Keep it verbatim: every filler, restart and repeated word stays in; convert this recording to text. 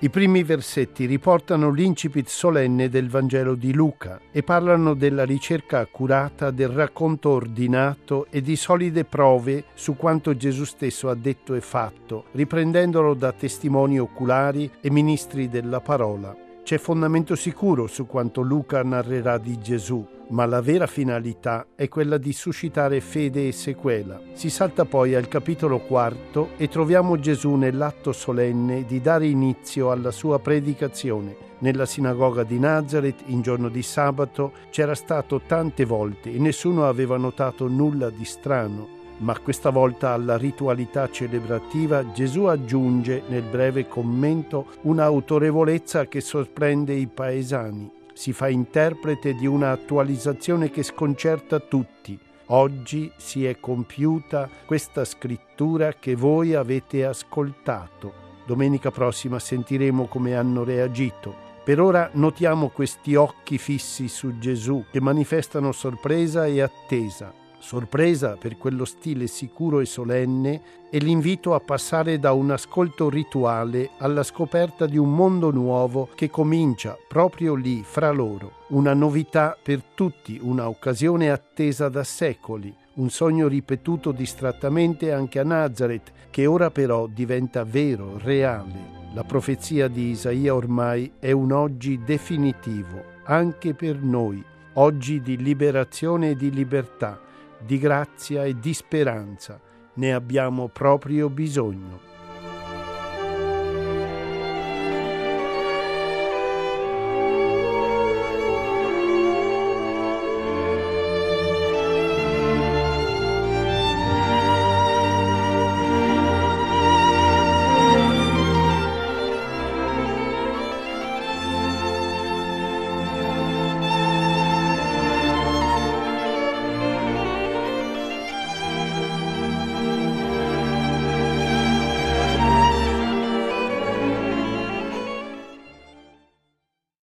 I primi versetti riportano l'incipit solenne del Vangelo di Luca e parlano della ricerca accurata, del racconto ordinato e di solide prove su quanto Gesù stesso ha detto e fatto, riprendendolo da testimoni oculari e ministri della parola. C'è fondamento sicuro su quanto Luca narrerà di Gesù, ma la vera finalità è quella di suscitare fede e sequela. Si salta poi al capitolo quarto e troviamo Gesù nell'atto solenne di dare inizio alla sua predicazione. Nella sinagoga di Nazareth, in giorno di sabato, c'era stato tante volte e nessuno aveva notato nulla di strano. Ma questa volta alla ritualità celebrativa Gesù aggiunge nel breve commento un'autorevolezza che sorprende i paesani. Si fa interprete di una attualizzazione che sconcerta tutti. Oggi si è compiuta questa scrittura che voi avete ascoltato. Domenica prossima sentiremo come hanno reagito. Per ora notiamo questi occhi fissi su Gesù che manifestano sorpresa e attesa. Sorpresa per quello stile sicuro e solenne e l'invito a passare da un ascolto rituale alla scoperta di un mondo nuovo che comincia proprio lì fra loro. Una novità per tutti, una occasione attesa da secoli, un sogno ripetuto distrattamente anche a Nazareth, che ora però diventa vero, reale. La profezia di Isaia ormai è un oggi definitivo, anche per noi, oggi di liberazione e di libertà, di grazia e di speranza. Ne abbiamo proprio bisogno.